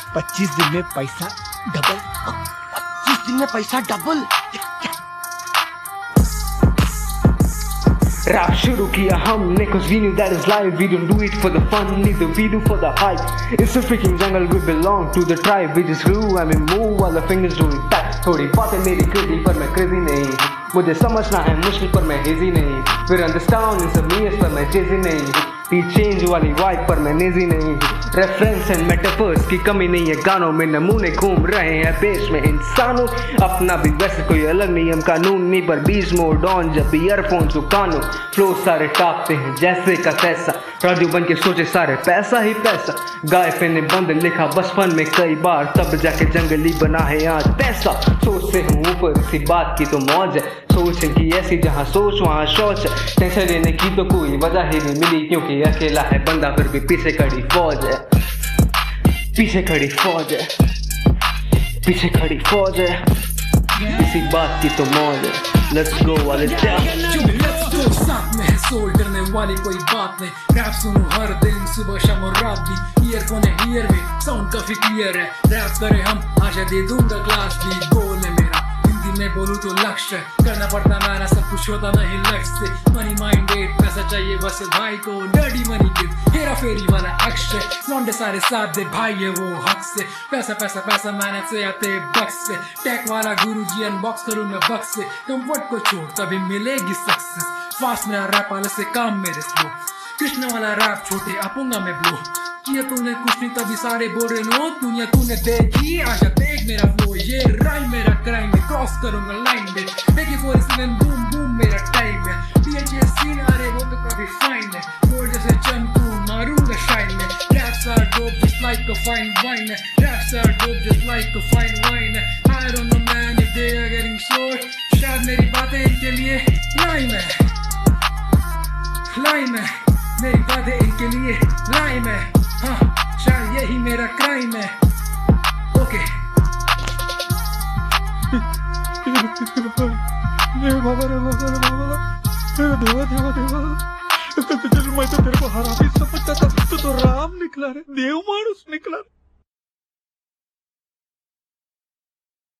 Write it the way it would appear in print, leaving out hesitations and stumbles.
25 दिन में पैसा डबल। 25 दिन में पैसा डबल। रैप शुरू किया हमने cause we knew that is life. We don't do it for the fun, neither we do for the hype. It's a freaking jungle, we belong to the tribe. We just grew and we move while the fingers doing that. थोड़ी बातें मेरी crazy पर मैं crazy नहीं, मुझे समझना है मुश्किल पर मैं hazy नहीं। We're on this town in some years पर मैं jazzy नहीं, ये चेंज वाली वाइब पर मैं नेजी नहीं। रेफरेंस एंड मेटाफर्स की कमी नहीं है गानों में, नमूने घूम रहे हैं पेश में इंसानों। अपना भी वैसे कोई अलग नियम कानून नहीं, पर बीच मोड ऑन जब ईयरफोन सुकानो। फ्लो सारे टापते हैं जैसे का तैसा, राजू बन के सोचे सारे पैसा ही पैसा। गाय ने बंद लिखा बचपन में कई बार, तब जाके जंगली बना है आज पैसा। सोचते हूँ ऊपर इसी बात की तो मौज है, सोच की ऐसी जहाँ सोच वहाँ शौच है। टेंशन लेने की तो कोई वजह ही नहीं मिली, क्योंकि अकेला है बंदा फिर भी पीछे खड़ी फौज है, पीछे खड़ी फौज है, पीछे खड़ी फौज है। इसी बात की तो मौज है। लेट्स गो वाले साथ में है सोल, डरने वाली कोई बात नहीं। रैप सुनो हर दिन सुबह शाम और रात भी, ईयरफोन है ईयर में साउंड काफी क्लियर है। रैप करें हम आशा दे दूंगा क्लास भी, गोल है मेरा हिंदी में बोलूं तो लक्ष्य है। करना पड़ता मेरा सब कुछ होता नहीं लक्ष्य से। मनी माइंडेड पैसा चाहिए बस भाई को, dirty money gift Hera Pheri वाला अक्षय। लौंडे सारे साथ दे भाई है वो हक से, पैसा पैसा पैसा मेहनत से आते बक्स से। टैक वाला गुरुजी अनबॉक्स करूँ मैं बक्स से, कंफर्ट को छोड़ तभी मिलेगी सक्सेस। फास्ट मेरा रैप वाले से काम मेरे स्लो, कृष्ण वाला रैप छोटे अपूंगा मैं ब्लो। किया तूने कुछ नहीं तभी सारे बोल रहे नो, तूने देखी आशा देख मेरा फ्लो। ये राइम मेरा क्राइम है, क्रॉस करूंगा लाइन में। देखिए 47 बूम बूम मेरा टाइम है। DHA सीन अरे वो तो काफी फाइन है, गोल्ड जैसे चंदू मारूंगा शाइन में। Raps are dope just like a fine wine है, raps are dope just like a fine wine है। I don't know man if they are getting short, शायद मेरी बातें इनके लिए लाइम है, लाइम है। मेरी बातें इनके लिए लाइम है, हाँ शायद यही मेरा क्राइम है। ओके मैं तो तेरे को हरामी समझता था, तू तो राम निकला रे, देव मानुस निकला।